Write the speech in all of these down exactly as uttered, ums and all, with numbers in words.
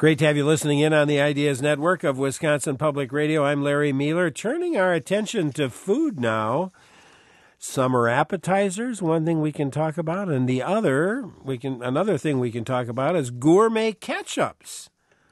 Great to have you listening in on the Ideas Network of Wisconsin Public Radio. I'm Larry Mueller, turning our attention to food now. Summer appetizers, one thing we can talk about, and the other, we can another thing we can talk about is gourmet ketchups.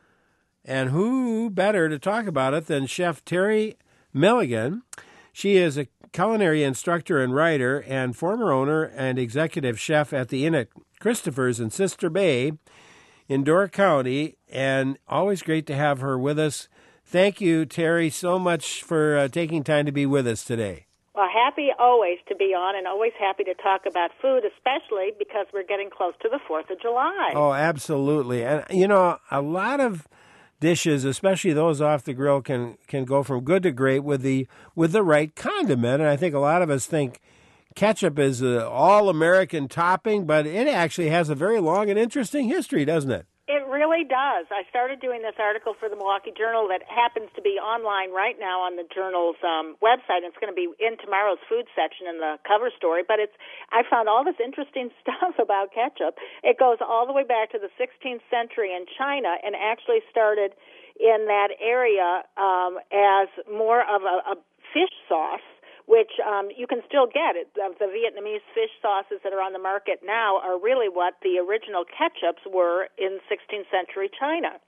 And who better to talk about it than Chef Terry Milligan? She is a culinary instructor and writer and former owner and executive chef at the Inn at Christopher's in Sister Bay in Door County, and always great to have her with us. Thank you, Terry, so much for uh, taking time to be with us today. Well, happy always to be on, and always happy to talk about food, especially because we're getting close to the fourth of July. Oh, absolutely. And, you know, a lot of dishes, especially those off the grill, can, can go from good to great with the with the right condiment. And I think a lot of us think ketchup is an all-American topping, but it actually has a very long and interesting history, doesn't it? It really does. I started doing this article for the Milwaukee Journal that happens to be online right now on the Journal's um, website. It's going to be in tomorrow's food section in the cover story. But it's I found all this interesting stuff about ketchup. It goes all the way back to the sixteenth century in China and actually started in that area um, as more of a, a fish sauce, which um, you can still get. It. The, the Vietnamese fish sauces that are on the market now are really what the original ketchups were in sixteenth century China.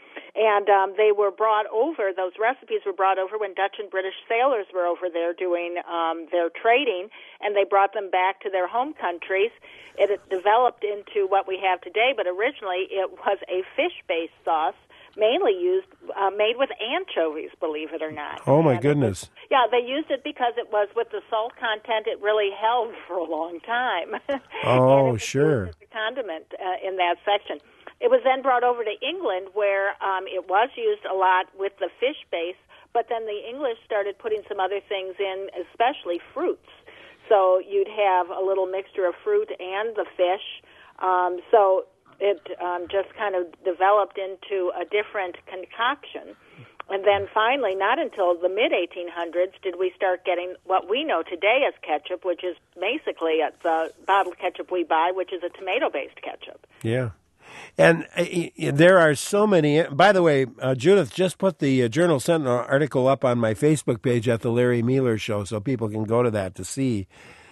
And um, they were brought over, those recipes were brought over when Dutch and British sailors were over there doing um, their trading, and they brought them back to their home countries. It developed into what we have today, but originally it was a fish-based sauce, mainly used, uh, made with anchovies, believe it or not. Oh, my and goodness. Was, yeah, they used it because it was, with the salt content, it really held for a long time. Oh, and it was sure. used as a condiment uh, in that section. It was then brought over to England, where um, it was used a lot with the fish base, but then the English started putting some other things in, especially fruits. So you'd have a little mixture of fruit and the fish. Um, so it um, just kind of developed into a different concoction. And then finally, not until the mid eighteen hundreds did we start getting what we know today as ketchup, which is basically the bottled ketchup we buy, which is a tomato-based ketchup. Yeah. And uh, there are so many. By the way, uh, Judith just put the uh, Journal Sentinel article up on my Facebook page at the Larry Mueller Show, so people can go to that to see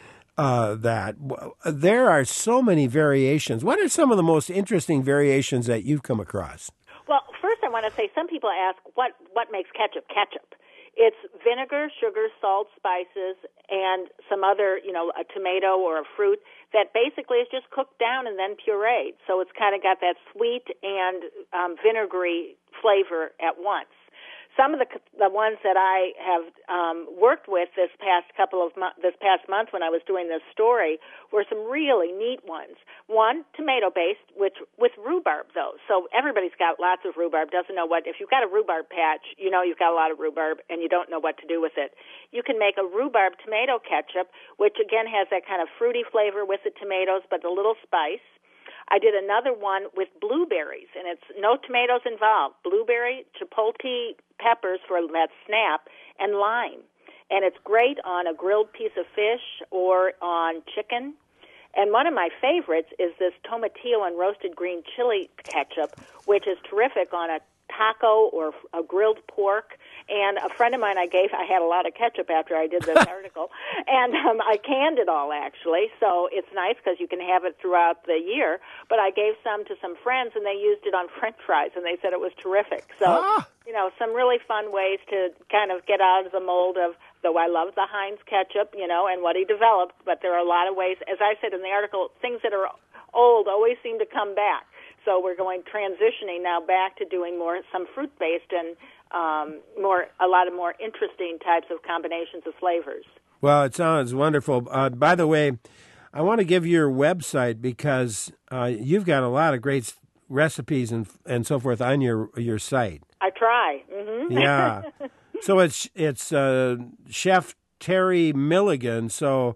uh, that. There are so many variations. What are some of the most interesting variations that you've come across? Well, first I want to say some people ask, what, what makes ketchup ketchup? It's vinegar, sugar, salt, spices, and some other, you know, a tomato or a fruit that basically is just cooked down and then pureed. So it's kind of got that sweet and um, vinegary flavor at once. Some of the the ones that I have um, worked with this past couple of mo- this past month when I was doing this story were some really neat ones. One, tomato based, which with rhubarb though. So everybody's got lots of rhubarb. Doesn't know what if you've got a rhubarb patch, you know you've got a lot of rhubarb, and you don't know what to do with it. You can make a rhubarb tomato ketchup, which again has that kind of fruity flavor with the tomatoes, but a little spice. I did another one with blueberries, and it's no tomatoes involved. Blueberry, chipotle peppers for that snap, and lime. And it's great on a grilled piece of fish or on chicken. And one of my favorites is this tomatillo and roasted green chili ketchup, which is terrific on a taco or a grilled pork. And a friend of mine I gave, I had a lot of ketchup after I did this article, and um, I canned it all, actually, so it's nice because you can have it throughout the year. But I gave some to some friends, and they used it on French fries, and they said it was terrific. So, ah. you know, some really fun ways to kind of get out of the mold of, though I love the Heinz ketchup, you know, and what he developed, but there are a lot of ways, as I said in the article, things that are old always seem to come back. So we're going transitioning now back to doing more some fruit-based and um, more a lot of more interesting types of combinations of flavors. Well, it sounds wonderful. Uh, by the way, I want to give your website because uh, you've got a lot of great recipes and and so forth on your your site. I try. Mm-hmm. Yeah. So it's it's uh, Chef Terry Milligan. So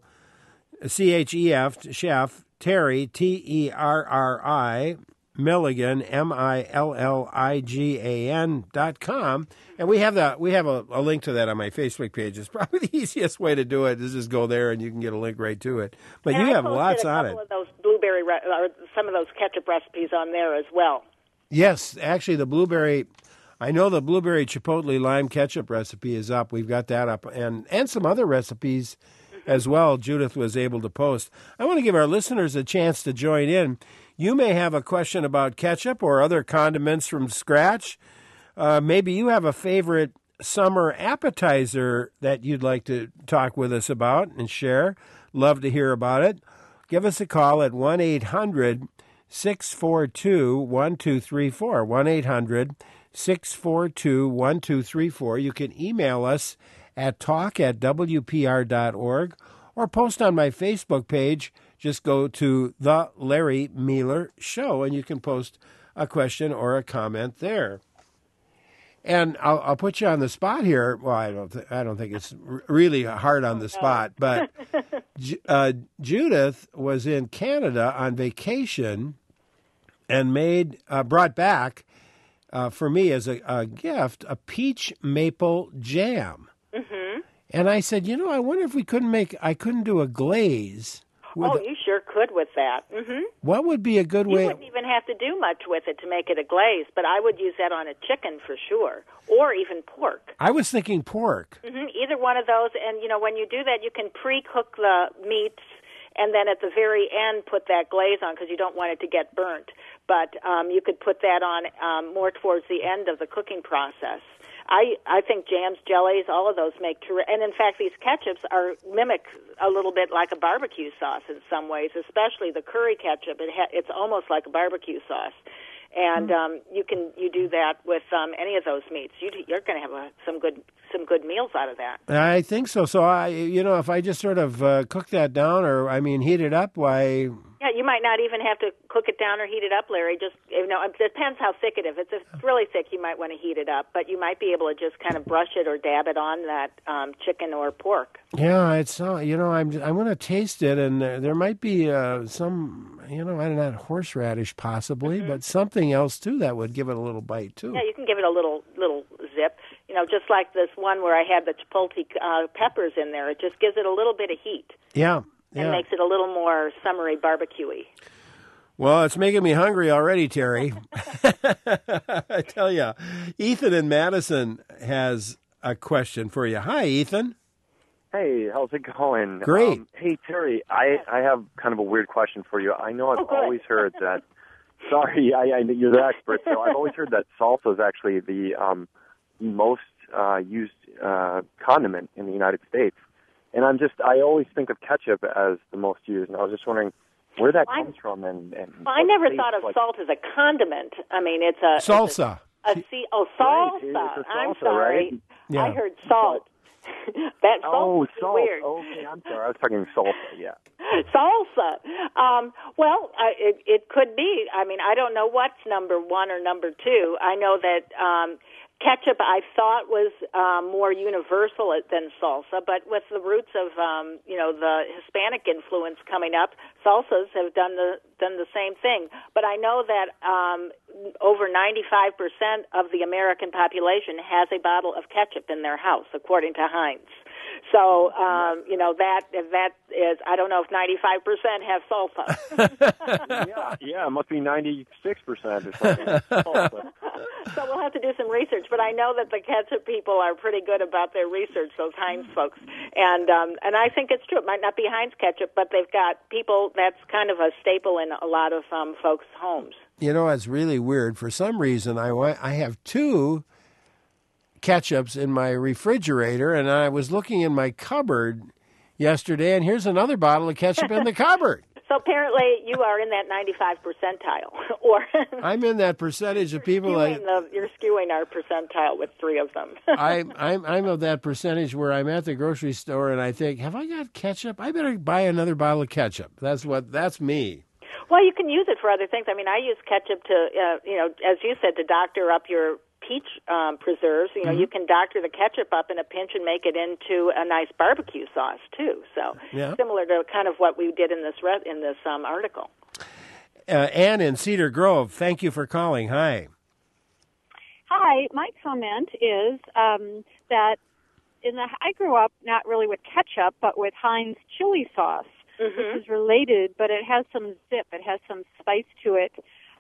C H E F Chef Terry T E R R I. Milligan, M I L L I G A N dot com, and we have that. We have a, a link to that on my Facebook page. It's probably the easiest way to do it is just go there and you can get a link right to it. But and you I have lots a on it. Of those blueberry, re- or some of those ketchup recipes on there as well. Yes, actually, the blueberry. I know the blueberry chipotle lime ketchup recipe is up. We've got that up, and and some other recipes mm-hmm. as well. Judith was able to post. I want to give our listeners a chance to join in. You may have a question about ketchup or other condiments from scratch. Uh, maybe you have a favorite summer appetizer that you'd like to talk with us about and share. Love to hear about it. Give us a call at one eight hundred six four two one two three four. one eight hundred six four two one two three four. You can email us at talk at w p r dot org or post on my Facebook page. Just go to The Larry Meeler Show, and you can post a question or a comment there. And I'll, I'll put you on the spot here. Well, I don't, th- I don't think it's r- really hard on the spot, but uh, Judith was in Canada on vacation and made, uh, brought back uh, for me as a, a gift a peach maple jam. Mm-hmm. And I said, you know, I wonder if we couldn't make, I couldn't do a glaze. Oh, you sure could with that. Mm-hmm. What would be a good you way? You wouldn't even have to do much with it to make it a glaze, but I would use that on a chicken for sure, or even pork. I was thinking pork. Mm-hmm. Either one of those, and, you know, when you do that, you can pre-cook the meats, and then at the very end put that glaze on because you don't want it to get burnt. But um, you could put that on um, more towards the end of the cooking process. I, I think jams, jellies, all of those make terrific. And in fact, these ketchups are mimic a little bit like a barbecue sauce in some ways, especially the curry ketchup. It ha- it's almost like a barbecue sauce, and um, you can you do that with um, any of those meats. You, you're going to have a, some good some good meals out of that. I think so. So I, you know, if I just sort of uh, cook that down, or I mean, heat it up, why? Yeah, you might not even have to cook it down or heat it up, Larry. Just, you know, it depends how thick it is. If it's really thick, you might want to heat it up, but you might be able to just kind of brush it or dab it on that um, chicken or pork. Yeah, it's uh, you know, I'm I'm going to taste it, and there, there might be uh, some, you know, I don't know, horseradish possibly, mm-hmm. but something else too that would give it a little bite too. Yeah, you can give it a little little zip. You know, just like this one where I had the chipotle uh, peppers in there. It just gives it a little bit of heat. Yeah. Yeah. And makes it a little more summery barbecue-y. Well, it's making me hungry already, Terry. I tell you, Ethan in Madison has a question for you. Hi, Ethan. Hey, how's it going? Great. Um, hey, Terry, I, I have kind of a weird question for you. I know I've oh, always heard that, sorry, I, I, you're the expert, so I've always heard that salsa is actually the um, most uh, used uh, condiment in the United States. And I'm just, I always think of ketchup as the most used, and I was just wondering where that well, comes from. And, and well, I never thought of like, salt as a condiment. I mean, it's a... Salsa. It's a, a C, oh, salsa. Right, it's a salsa. I'm sorry. Right? Yeah. I heard salt. that salt oh, is salt. weird. Okay, I'm sorry. I was talking salsa, yeah. Salsa. Um, well, I, it, it could be. I mean, I don't know what's number one or number two. I know that... Um, Ketchup, I thought, was um, more universal than salsa, but with the roots of, um, you know, the Hispanic influence coming up, salsas have done the done the same thing. But I know that um, over ninety-five percent of the American population has a bottle of ketchup in their house, according to Heinz. So, um, you know, that that is, I don't know if ninety-five percent have salsa. yeah, yeah, it must be ninety-six percent or something. Salsa. So we'll have to do some research, but I know that the ketchup people are pretty good about their research, those Heinz folks. And um, and I think it's true. It might not be Heinz ketchup, but they've got people, that's kind of a staple in a lot of um, folks' homes. You know, it's really weird. For some reason, I, I have two ketchups in my refrigerator, and I was looking in my cupboard yesterday, and here's another bottle of ketchup in the cupboard. So apparently you are in that ninety-five percentile. or I'm in that percentage of people. Skewing the, you're skewing our percentile with three of them. I, I'm I'm of that percentage where I'm at the grocery store and I think, have I got ketchup? I better buy another bottle of ketchup. That's what. That's me. Well, you can use it for other things. I mean, I use ketchup to, uh, you know, as you said, to doctor up your peach um, preserves. You know, mm-hmm. you can doctor the ketchup up in a pinch and make it into a nice barbecue sauce too. So yeah. Similar to kind of what we did in this re- in this um, article. Uh, Ann in Cedar Grove, thank you for calling. Hi. Hi. My comment is um, that in the I grew up not really with ketchup, but with Heinz chili sauce, mm-hmm. which is related, but it has some zip. It has some spice to it.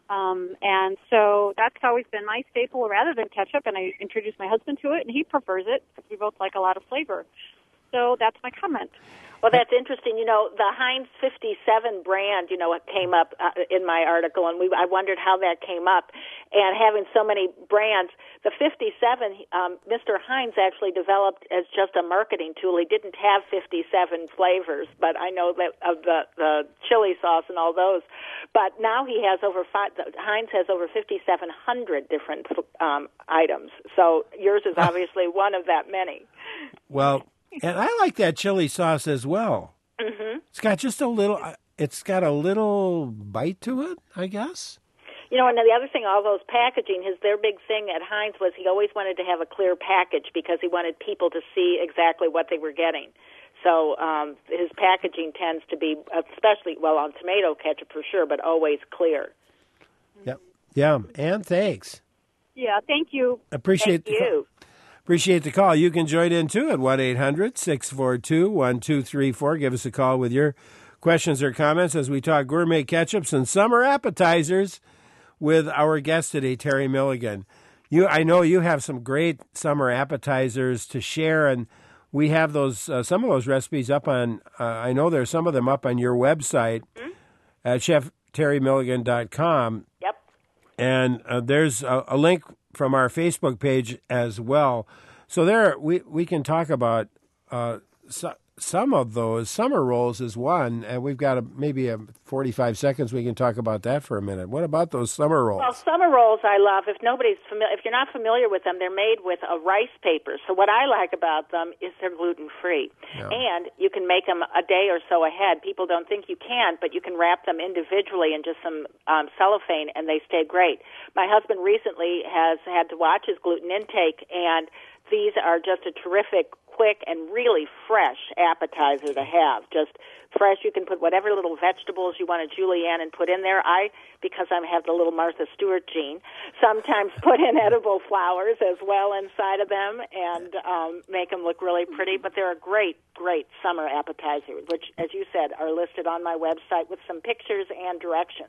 Um, and so that's always been my staple rather than ketchup, and I introduced my husband to it, and he prefers it because we both like a lot of flavor. So that's my comment. Well, that's interesting. You know, the Heinz fifty-seven brand, you know, it came up uh, in my article, and we I wondered how that came up. And having so many brands, the fifty-seven, um, Mister Heinz actually developed as just a marketing tool. He didn't have fifty-seven flavors, but I know that of the, the chili sauce and all those. But now he has over five, Heinz has over fifty-seven hundred different um, items. So yours is obviously one of that many. Well, and I like that chili sauce as well. Mm-hmm. It's got just a little, it's got a little bite to it, I guess. You know, and the other thing, all those packaging, his their big thing at Heinz was he always wanted to have a clear package because he wanted people to see exactly what they were getting. So um, his packaging tends to be, especially, well, on tomato ketchup for sure, but always clear. Yep. Yeah, and thanks. Yeah, thank you. Appreciate Thank the you. Appreciate the call. You can join in, too, at one eight hundred six four two one two three four. Give us a call with your questions or comments as we talk gourmet ketchups and summer appetizers with our guest today, Terry Milligan. You, I know you have some great summer appetizers to share, and we have those uh, some of those recipes up on, uh, I know there's some of them up on your website mm-hmm. at chef terry milligan dot com. Yep. And uh, there's a, a link from our Facebook page as well. So there we, we can talk about uh, so, some of those. Summer rolls is one, and we've got a, maybe a forty-five seconds we can talk about that for a minute. What about those summer rolls? Well, summer rolls I love. If nobody's familiar, if you're not familiar with them, they're made with a rice paper. So what I like about them is they're gluten-free. Yeah. And you can make them a day or so ahead. People don't think you can, but you can wrap them individually in just some um, cellophane, and they stay great. My husband recently has had to watch his gluten intake, and these are just a terrific, quick, and really fresh appetizer to have. Just fresh. You can put whatever little vegetables you want to julienne and put in there. I, because I have the little Martha Stewart gene, sometimes put in edible flowers as well inside of them and um, make them look really pretty. But they're a great, great summer appetizer, which, as you said, are listed on my website with some pictures and directions.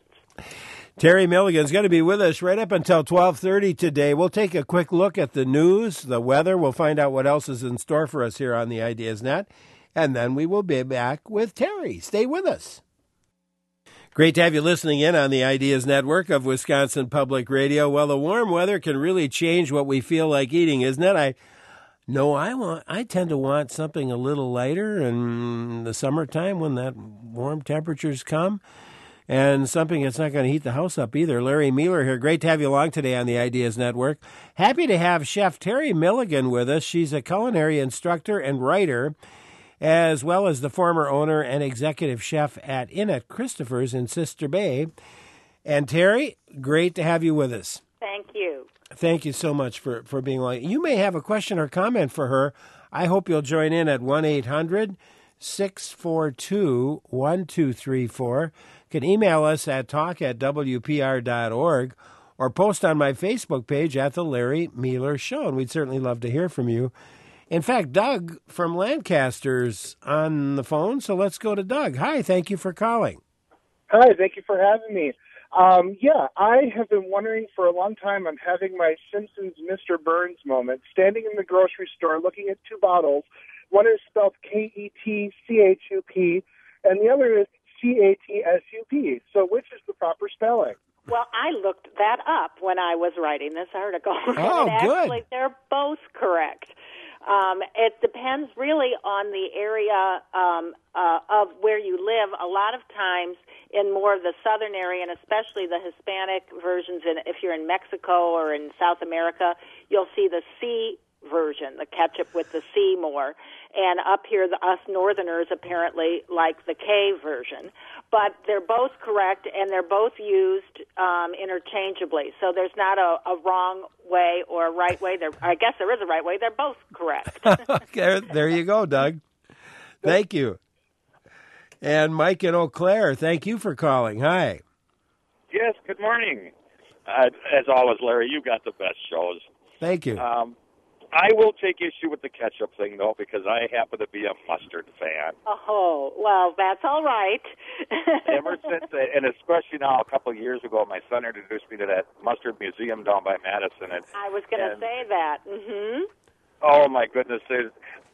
Terry Milligan's going to be with us right up until twelve thirty today. We'll take a quick look at the news, the weather. We'll find out what else is in store for us here on the Ideas Net. And then we will be back with Terry. Stay with us. Great to have you listening in on the Ideas Network of Wisconsin Public Radio. Well, the warm weather can really change what we feel like eating, isn't it? I know I want. I tend to want something a little lighter in the summertime when that warm temperatures come. And something that's not going to heat the house up either. Larry Mealer here. Great to have you along today on the Ideas Network. Happy to have Chef Terry Milligan with us. She's a culinary instructor and writer, as well as the former owner and executive chef at Inn at Christopher's in Sister Bay. And Terry, great to have you with us. Thank you. Thank you so much for, for being along. You may have a question or comment for her. I hope you'll join in at one eight hundred six four two one two three four. You can email us at talk at w p r dot org or post on my Facebook page at The Larry Mealer Show, and we'd certainly love to hear from you. In fact, Doug from Lancaster's on the phone, so let's go to Doug. Hi, thank you for calling. Hi, thank you for having me. Um, yeah, I have been wondering for a long time. I'm having my Simpsons Mister Burns moment, standing in the grocery store looking at two bottles. One is spelled K E T C H U P, and the other is C A T S U P. So which is the proper spelling? Well, I looked that up when I was writing this article. Oh, and actually, good. They're both correct. Um, it depends really on the area um, uh, of where you live. A lot of times in more of the southern area, and especially the Hispanic versions, in, if you're in Mexico or in South America, you'll see the C version, the ketchup with the C more. And up here, the, us northerners apparently like the K version. But they're both correct, and they're both used um, interchangeably. So there's not a, a wrong way or a right way. There, I guess there is a right way. They're both correct. there, there you go, Doug. Thank you. And Mike in Eau Claire, thank you for calling. Hi. Yes, good morning. Uh, as always, Larry, you got the best shows. Thank you. Um, I will take issue with the ketchup thing, though, because I happen to be a mustard fan. Oh, well, that's all right. Ever since, and especially now, a couple of years ago, my son introduced me to that mustard museum down by Madison. And I was going to and, say that. Mm-hmm. Oh, my goodness. There's,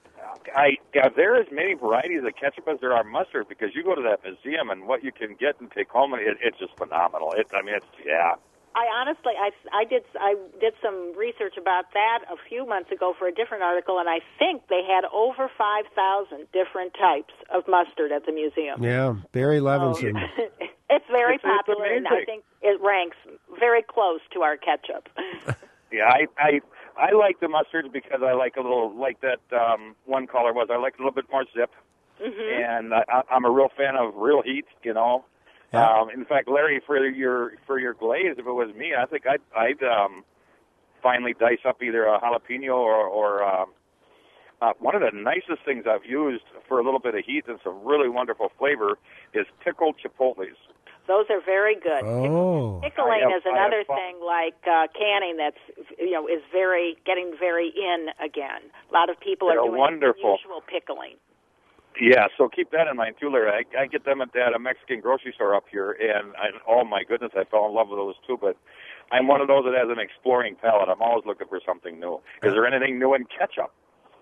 I, yeah, there are as many varieties of ketchup as there are mustard, because you go to that museum and what you can get and take home, it, it's just phenomenal. It, I mean, it's, yeah. I honestly, I, I did I did some research about that a few months ago for a different article, and I think they had over five thousand different types of mustard at the museum. Yeah, Barry Levinson. So, it's very it's, popular, it's and I think it ranks very close to our ketchup. Yeah, I, I I like the mustards because I like a little, like that um, one caller was, I like a little bit more zip, mm-hmm. and I, I'm a real fan of real heat, you know. Yeah. Um, in fact, Larry, for your for your glaze, if it was me, I think I'd, I'd um, finally dice up either a jalapeno or, or um, uh, one of the nicest things I've used for a little bit of heat and some really wonderful flavor is pickled chipotles. Those are very good. Oh. Pickling have, is another have, thing like uh, canning that's, you know, is very getting very in again. A lot of people are doing wonderful. unusual pickling. Yeah, so keep that in mind too, Larry. I, I get them at that a Mexican grocery store up here, and I, oh my goodness, I fell in love with those too. But I'm one of those that has an exploring palate. I'm always looking for something new. Is there anything new in ketchup?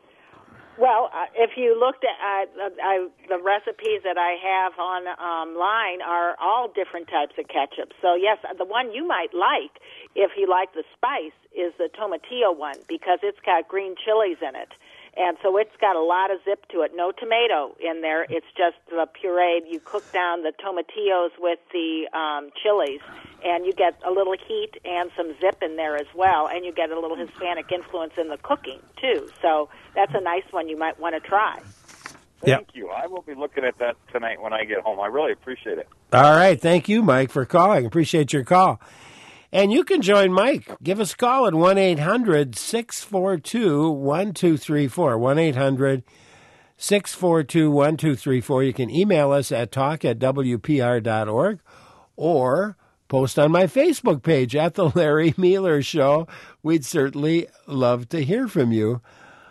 Well, uh, if you looked at uh, I, the recipes that I have on online are all different types of ketchup. So yes, the one you might like, if you like the spice, is the tomatillo one because it's got green chilies in it. And so it's got a lot of zip to it. No tomato in there. It's just the pureed. You cook down the tomatillos with the um, chilies, and you get a little heat and some zip in there as well, and you get a little Hispanic influence in the cooking, too. So that's a nice one you might want to try. Thank you. I will be looking at that tonight when I get home. I really appreciate it. All right. Thank you, Mike, for calling. Appreciate your call. And you can join Mike. Give us a call at one eight hundred six four two one two three four. one eight hundred six four two one two three four. You can email us at talk at w p r dot org or post on my Facebook page at The Larry Mealer Show. We'd certainly love to hear from you.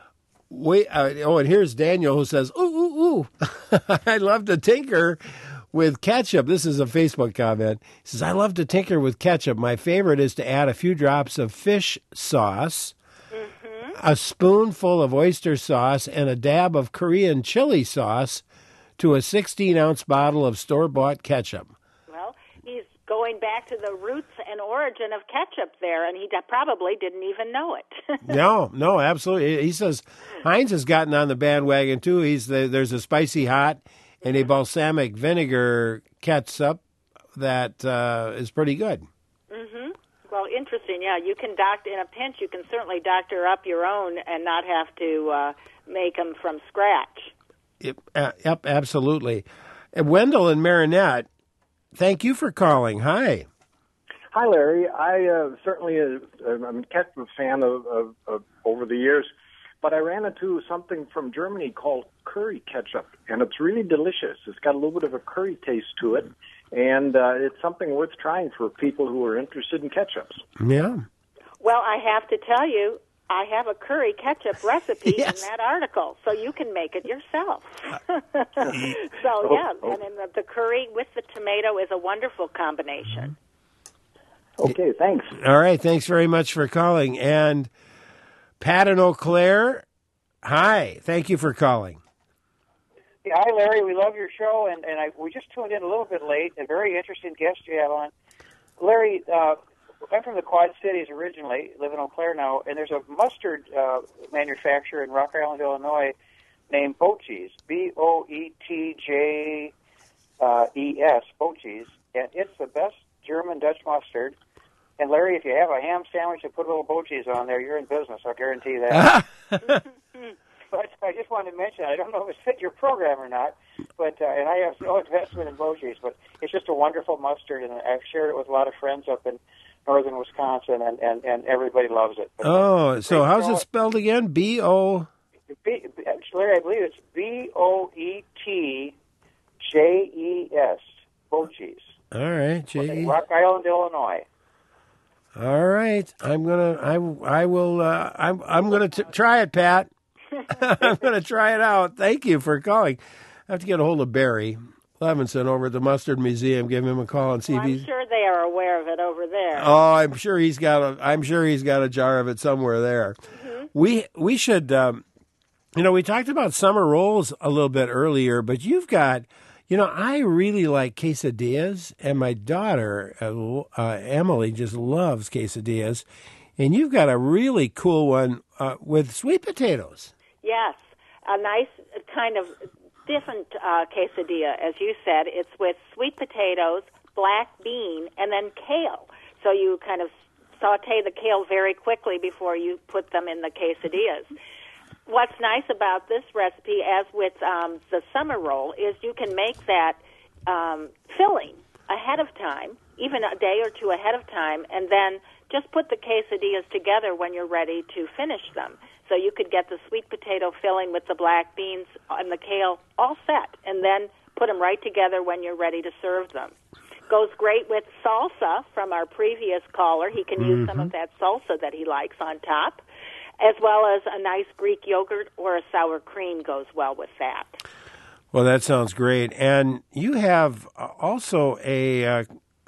We, uh, oh, and here's Daniel who says, ooh, ooh, ooh, I love to tinker with ketchup. This is a Facebook comment. He says, I love to tinker with ketchup. My favorite is to add a few drops of fish sauce, mm-hmm. a spoonful of oyster sauce, and a dab of Korean chili sauce to a sixteen-ounce bottle of store-bought ketchup. Well, he's going back to the roots and origin of ketchup there, and he d- probably didn't even know it. no, no, absolutely. He says Heinz has gotten on the bandwagon, too. He's the, there's a spicy hot and a balsamic vinegar ketchup that uh, is pretty good. Mm-hmm. Well, interesting. Yeah, you can doctor in a pinch. You can certainly doctor up your own and not have to uh, make them from scratch. Yep, uh, yep, absolutely. And Wendell and Marinette, thank you for calling. Hi. Hi, Larry. I uh, certainly uh, I'm a ketchup fan of, of, of over the years. But I ran into something from Germany called curry ketchup, and it's really delicious. It's got a little bit of a curry taste to it, and uh, it's something worth trying for people who are interested in ketchups. Yeah. Well, I have to tell you, I have a curry ketchup recipe yes. in that article, so you can make it yourself. so, yeah, oh. and then the, the curry with the tomato is a wonderful combination. Okay, thanks. All right, thanks very much for calling. And Pat in Eau Claire, hi. Thank you for calling. Yeah, hi, Larry. We love your show, and, and I, we just tuned in a little bit late. A very interesting guest you have on. Larry, uh, I'm from the Quad Cities originally, live in Eau Claire now, and there's a mustard uh, manufacturer in Rock Island, Illinois, named Boetjes, B O E T J E S, Boetjes, and it's the best German Dutch mustard. And, Larry, if you have a ham sandwich and put a little Boetjes on there, you're in business. I'll guarantee that. But I just wanted to mention, I don't know if it fit your program or not, but uh, and I have no investment in Boetjes, but it's just a wonderful mustard, and I've shared it with a lot of friends up in northern Wisconsin, and, and, and everybody loves it. But oh, so how's it spelled again? B O B, Larry, I believe it's B O E T J E S, Boetjes. All right, J E. Rock Island, Illinois. All right, I'm gonna. I I will. Uh, I'm I'm gonna t- try it, Pat. I'm gonna try it out. Thank you for calling. I have to get a hold of Barry Levinson over at the Mustard Museum. Give him a call and see Well, if I'm he's. sure they are aware of it over there. Oh, I'm sure he's got a. I'm sure he's got a jar of it somewhere there. Mm-hmm. We we should. Um, you know, we talked about summer rolls a little bit earlier, but you've got. You know, I really like quesadillas, and my daughter, uh, uh, Emily, just loves quesadillas. And you've got a really cool one uh, with sweet potatoes. Yes, a nice kind of different uh, quesadilla, as you said. It's with sweet potatoes, black bean, and then kale. So you kind of saute the kale very quickly before you put them in the quesadillas. What's nice about this recipe, as with um, the summer roll, is you can make that um, filling ahead of time, even a day or two ahead of time, and then just put the quesadillas together when you're ready to finish them. So you could get the sweet potato filling with the black beans and the kale all set, and then put them right together when you're ready to serve them. Goes great with salsa from our previous caller. He can mm-hmm. use some of that salsa that he likes on top, as well as a nice Greek yogurt or a sour cream goes well with that. Well, that sounds great. And you have also a uh,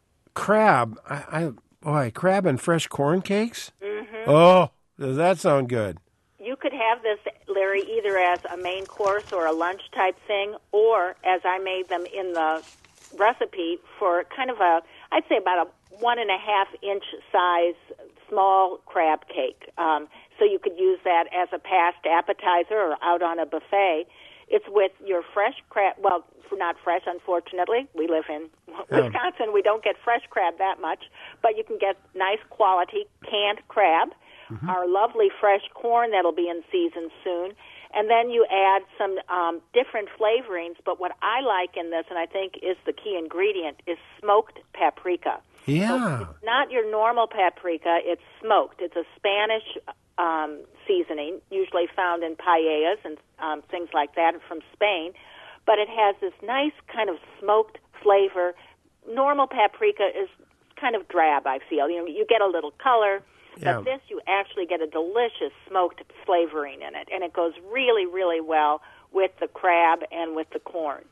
crab, I, I boy, crab and fresh corn cakes? Mm-hmm. Oh, does that sound good? You could have this, Larry, either as a main course or a lunch type thing, or as I made them in the recipe for kind of a, I'd say about a one and a half inch size small crab cake. Um, so you could use that as a past appetizer or out on a buffet. It's with your fresh crab. Well, not fresh, unfortunately. We live in Wisconsin. We don't get fresh crab that much, but you can get nice quality canned crab, mm-hmm. our lovely fresh corn that'll be in season soon, and then you add some um, different flavorings. But what I like in this, and I think is the key ingredient, is smoked paprika. Yeah. So it's not your normal paprika. It's smoked. It's a Spanish um, seasoning, usually found in paellas and um, things like that from Spain. But it has this nice kind of smoked flavor. Normal paprika is kind of drab, I feel. You know, you get a little color, yeah. but this you actually get a delicious smoked flavoring in it, and it goes really, really well with the crab and with the corn.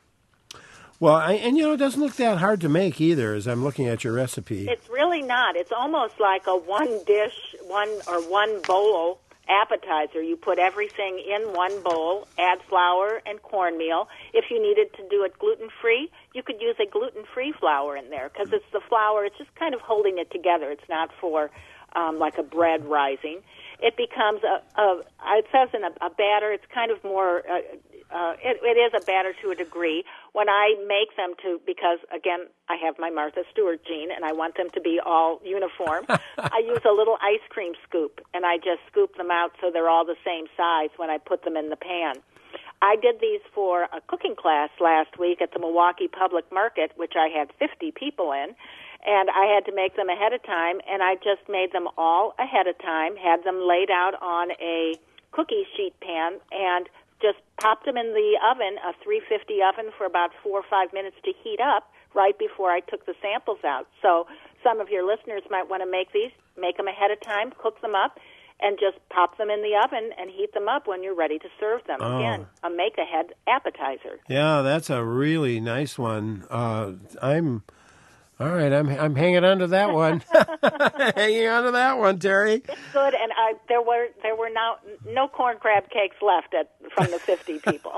Well, I, and you know, it doesn't look that hard to make either, as I'm looking at your recipe. It's really not. It's almost like a one dish, one or one bowl appetizer. You put everything in one bowl, add flour and cornmeal. If you needed to do it gluten-free, you could use a gluten-free flour in there, because it's the flour, it's just kind of holding it together. It's not for um, like a bread rising. It becomes a, a it says in a, a batter, it's kind of more... Uh, Uh, it, it is a batter to a degree. When I make them to, because, again, I have my Martha Stewart gene, and I want them to be all uniform, I use a little ice cream scoop, and I just scoop them out so they're all the same size when I put them in the pan. I did these for a cooking class last week at the Milwaukee Public Market, which I had fifty people in, and I had to make them ahead of time, and I just made them all ahead of time, had them laid out on a cookie sheet pan, and just popped them in the oven, a three fifty oven, for about four or five minutes to heat up right before I took the samples out. So some of your listeners might want to make these, make them ahead of time, cook them up, and just pop them in the oven and heat them up when you're ready to serve them. Oh. Again, a make-ahead appetizer. Yeah, that's a really nice one. Uh, I'm... All right, I'm I'm hanging on to that one. hanging on to that one, Terry. It's good, and I, there were there were now no corn crab cakes left at from the fifty people.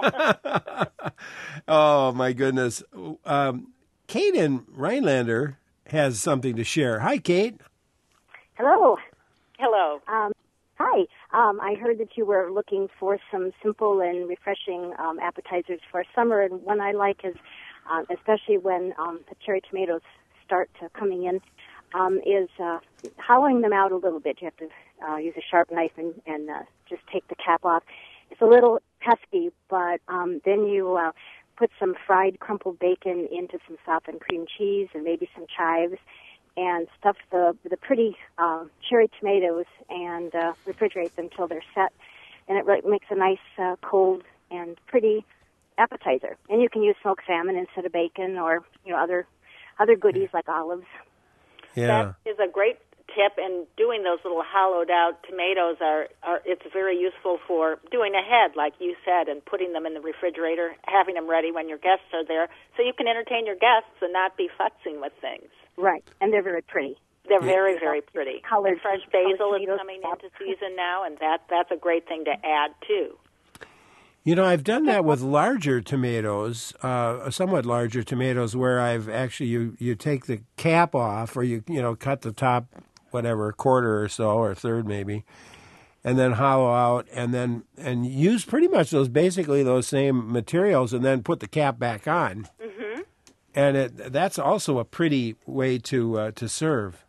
Oh my goodness, um, Kate in Rhinelander has something to share. Hi, Kate. Hello. Hello. Um, hi. Um, I heard that you were looking for some simple and refreshing um, appetizers for summer, and one I like is, uh, especially when um, the cherry tomatoes start uh, coming in, um, is uh, hollowing them out a little bit. You have to uh, use a sharp knife and, and uh, just take the cap off. It's a little pesky, but um, then you uh, put some fried crumpled bacon into some softened cream cheese and maybe some chives, and stuff the the pretty uh, cherry tomatoes and uh, refrigerate them till they're set. And it really makes a nice uh, cold and pretty appetizer. And you can use smoked salmon instead of bacon, or you know other other goodies like olives. Yeah. That is a great tip, and doing those little hollowed out tomatoes are, are it's very useful for doing ahead, like you said, and putting them in the refrigerator, having them ready when your guests are there, so you can entertain your guests and not be futzing with things. Right, and they're very pretty. They're very, very pretty. Colored, fresh basil colored is coming into season now, and that that's a great thing to add, too. You know, I've done that with larger tomatoes, uh, somewhat larger tomatoes, where I've actually, you, you take the cap off, or you, you know, cut the top, whatever, a quarter or so, or a third maybe, and then hollow out, and then and use pretty much those, basically those same materials, and then put the cap back on. Mm-hmm. And it, that's also a pretty way to uh, to serve.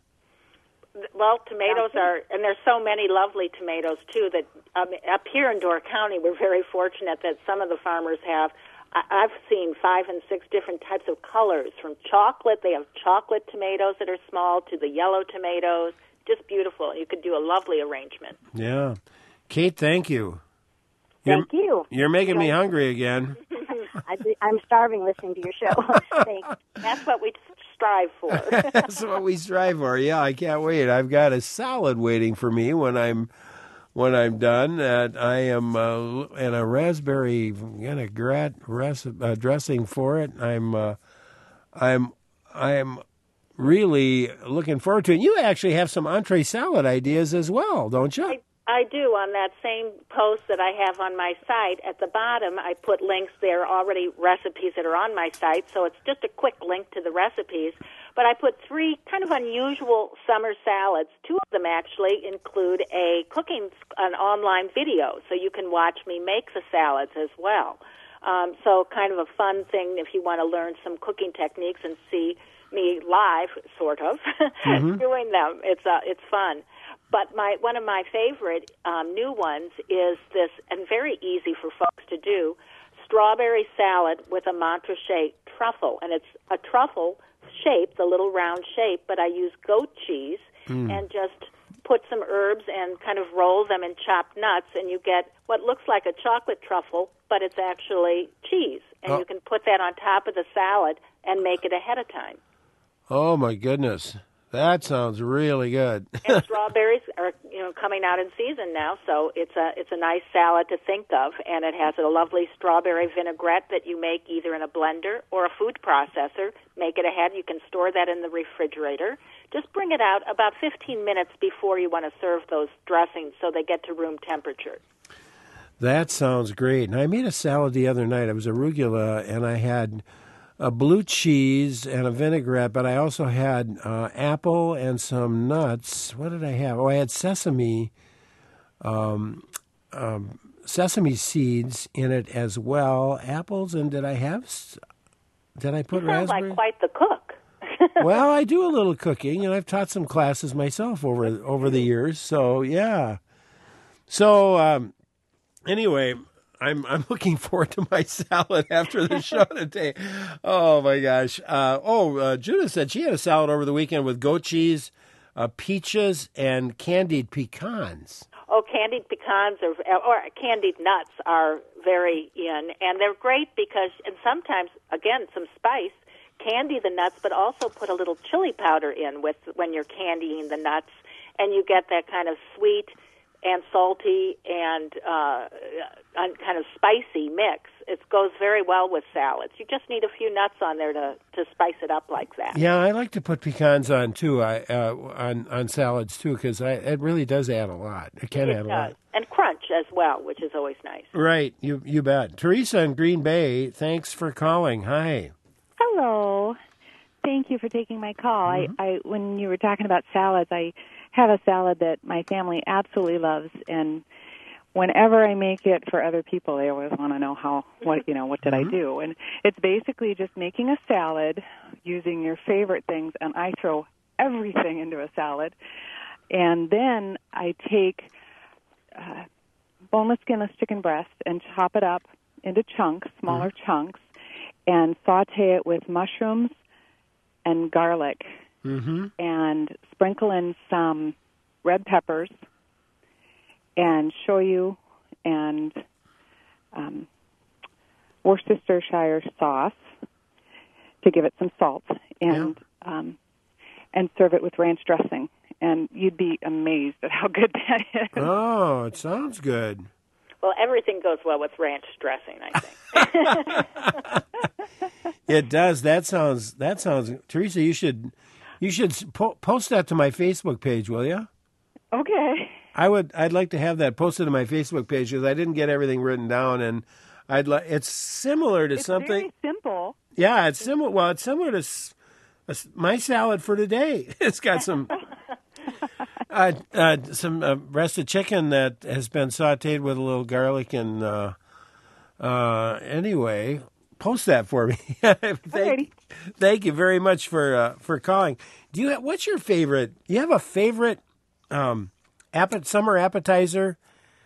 Well, tomatoes are, and there's so many lovely tomatoes, too, that um, up here in Door County, we're very fortunate that some of the farmers have, I, I've seen five and six different types of colors, from chocolate, they have chocolate tomatoes that are small, to the yellow tomatoes, just beautiful. You could do a lovely arrangement. Yeah. Kate, thank you. Thank you're, you. You're making me hungry again. I, I'm starving listening to your show. Thanks. That's what we strive for. That's what we strive for. Yeah, I can't wait. I've got a salad waiting for me when I'm when I'm done. Uh, I am uh, and a raspberry vinaigrette res- uh, dressing for it. I'm uh, I'm I'm really looking forward to it. You actually have some entree salad ideas as well, don't you? I, I do. On that same post that I have on my site, at the bottom, I put links. There are already recipes that are on my site, so it's just a quick link to the recipes. But I put three kind of unusual summer salads. Two of them actually include a cooking, an online video, so you can watch me make the salads as well. Um, so kind of a fun thing if you want to learn some cooking techniques and see me live, sort of, mm-hmm. doing them. It's uh, it's fun. But my one of my favorite um, new ones is this, and very easy for folks to do, strawberry salad with a Montrachet truffle. And it's a truffle shape, the little round shape, but I use goat cheese mm. and just put some herbs and kind of roll them in chopped nuts, and you get what looks like a chocolate truffle, but it's actually cheese. And oh. you can put that on top of the salad and make it ahead of time. Oh, my goodness. That sounds really good. And strawberries are, you know, coming out in season now, so it's a it's a nice salad to think of, and it has a lovely strawberry vinaigrette that you make either in a blender or a food processor. Make it ahead. You can store that in the refrigerator. Just bring it out about fifteen minutes before you want to serve those dressings so they get to room temperature. That sounds great. And I made a salad the other night. It was arugula, and I had a blue cheese and a vinaigrette, but I also had uh, apple and some nuts. What did I have? Oh, I had sesame, um, um, sesame seeds in it as well. Apples, and did I have? Did I put you sound raspberry? Like quite the cook. Well, I do a little cooking, and I've taught some classes myself over over the years. So yeah. So um, anyway. I'm I'm looking forward to my salad after the show today. Oh, my gosh. Uh, oh, uh, Judith said she had a salad over the weekend with goat cheese, uh, peaches, and candied pecans. Oh, candied pecans are, or candied nuts are very in, and they're great because, and sometimes, again, some spice, candy the nuts, but also put a little chili powder in with when you're candying the nuts, and you get that kind of sweet and salty and uh, kind of spicy mix. It goes very well with salads. You just need a few nuts on there to, to spice it up like that. Yeah, I like to put pecans on too. I uh, on on salads too because it really does add a lot. It can it add a does. lot. And crunch as well, which is always nice. Right, you you bet. Teresa in Green Bay, thanks for calling. Hi. Hello. Thank you for taking my call. Mm-hmm. I, I when you were talking about salads, I have a salad that my family absolutely loves, and whenever I make it for other people, they always want to know how, what, you know, what did mm-hmm. I do? And it's basically just making a salad using your favorite things, and I throw everything into a salad, and then I take uh, boneless, skinless chicken breast and chop it up into chunks, smaller mm-hmm. chunks, and saute it with mushrooms and garlic. Mm-hmm. And sprinkle in some red peppers and shoyu and um, Worcestershire sauce to give it some salt, and yeah. um, and serve it with ranch dressing. and you'd be amazed at how good that is. Oh, it sounds good. Well, everything goes well with ranch dressing, I think. It does. That sounds. That sounds. Teresa, you should, you should po- post that to my Facebook page, will you? Okay. I would. I'd like to have that posted to my Facebook page because I didn't get everything written down, and I'd like. It's similar to it's something. It's very simple. Yeah, it's similar. Well, it's similar to s- a, my salad for today. It's got some. Uh, uh, some uh, breasted chicken that has been sautéed with a little garlic and uh, uh, anyway, post that for me. thank, thank you very much for uh, for calling. Do you have, what's your favorite? Do you have a favorite um, app- summer appetizer,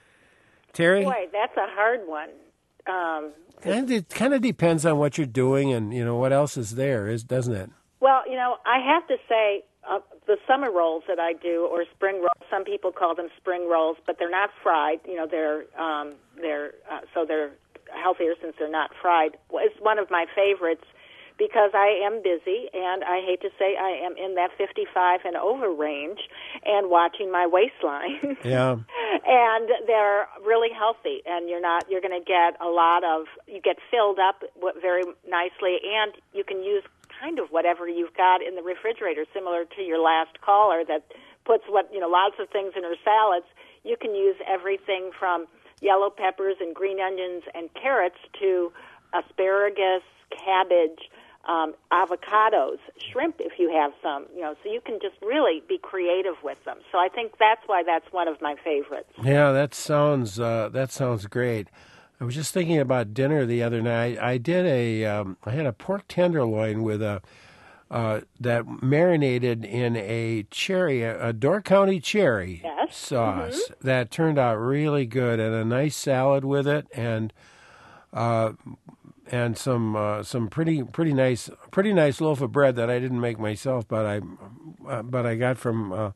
Terry? Boy, that's a hard one. Um, and it kind of depends on what you're doing and you know what else is there, is doesn't it? Well, you know, I have to say. Uh, the summer rolls that I do, or spring rolls. Some people call them spring rolls, but they're not fried. You know, they're um, they're uh, so they're healthier since they're not fried. It's one of my favorites because I am busy, and I hate to say I am in that fifty-five and over range, and watching my waistline. Yeah. And they're really healthy, and you're not you're going to get a lot of you get filled up very nicely, and you can use kind of whatever you've got in the refrigerator, similar to your last caller that puts what you know lots of things in her salads. You can use everything from yellow peppers and green onions and carrots to asparagus, cabbage, um, avocados, shrimp if you have some. You know, so you can just really be creative with them. So I think that's why that's one of my favorites. Yeah, that sounds uh, that sounds great. I was just thinking about dinner the other night. I did a, um, I had a pork tenderloin with a, uh, that marinated in a cherry, a Door County cherry yes. sauce mm-hmm. that turned out really good, and a nice salad with it, and uh, and some uh, some pretty pretty nice pretty nice loaf of bread that I didn't make myself, but I uh, but I got from uh,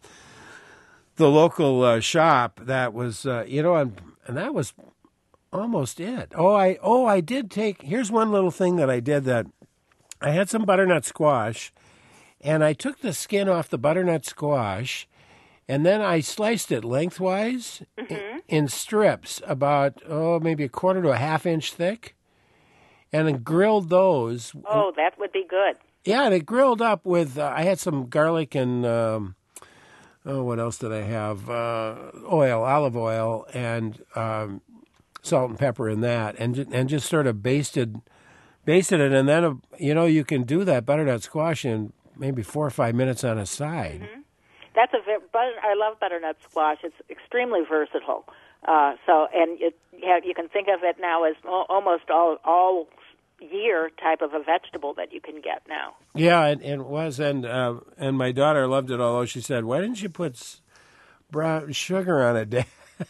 the local uh, shop. That was uh, you know, and and that was. Almost it. Oh, I oh I did take. Here's one little thing that I did that I had some butternut squash, and I took the skin off the butternut squash, and then I sliced it lengthwise mm-hmm. in, in strips, about oh maybe a quarter to a half inch thick, and then grilled those. Oh, that would be good. Yeah, and it grilled up with. Uh, I had some garlic and. Um, oh, what else did I have? Uh, oil, olive oil, and. Um, salt and pepper in that, and and just sort of basted, basted it, and then uh, you know you can do that butternut squash in maybe four or five minutes on a side. Mm-hmm. That's a very, butter, I love butternut squash. It's extremely versatile. Uh, so and it, you, have, you can think of it now as al- almost all all year type of a vegetable that you can get now. Yeah, it, it was, and uh, and my daughter loved it. Although she said, "Why didn't you put brown sugar on it, Dad?"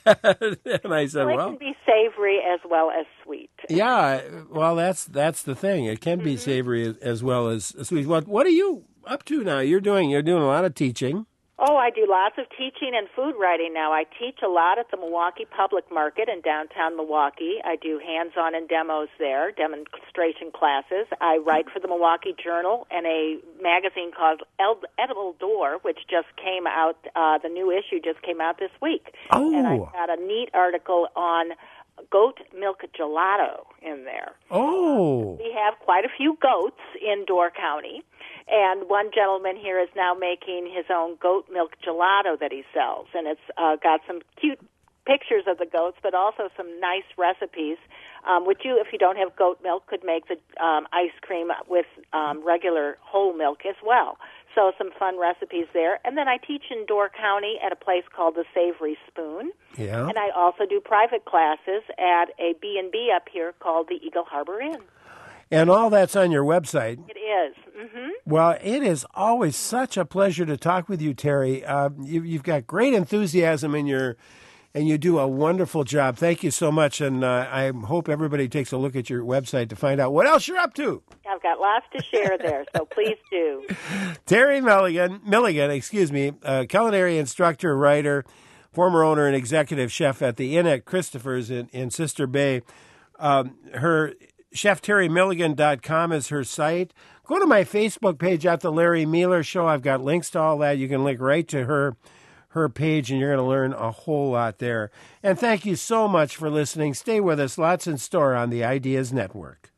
And I said, well, it well, can be savory as well as sweet. Yeah, well, that's that's the thing. It can be mm-hmm. savory as well as sweet. What what are you up to now? You're doing you're doing a lot of teaching. Oh, I do lots of teaching and food writing now. I teach a lot at the Milwaukee Public Market in downtown Milwaukee. I do hands-on and demos there, demonstration classes. I write for the Milwaukee Journal and a magazine called Edible Door, which just came out, uh, the new issue just came out this week. Oh. And I got a neat article on goat milk gelato in there. Oh. We have quite a few goats in Door County. And one gentleman here is now making his own goat milk gelato that he sells. And it's uh, got some cute pictures of the goats, but also some nice recipes, um, which you, if you don't have goat milk, could make the um, ice cream with um, regular whole milk as well. So some fun recipes there. And then I teach in Door County at a place called the Savory Spoon. Yeah. And I also do private classes at a B and B up here called the Eagle Harbor Inn. And all that's on your website. It is. Mm-hmm. Well, it is always such a pleasure to talk with you, Terry. Uh, you, you've got great enthusiasm in your, and you do a wonderful job. Thank you so much, and uh, I hope everybody takes a look at your website to find out what else you're up to. I've got lots to share there, so please do. Terry Milligan, Milligan, excuse me, uh, culinary instructor, writer, former owner and executive chef at the Inn at Christopher's in, in Sister Bay. Um, her chef terry milligan dot com is her site. Go to my Facebook page at The Larry Meeler Show. I've got links to all that. You can link right to her her page, and you're going to learn a whole lot there. And thank you so much for listening. Stay with us. Lots in store on the Ideas Network.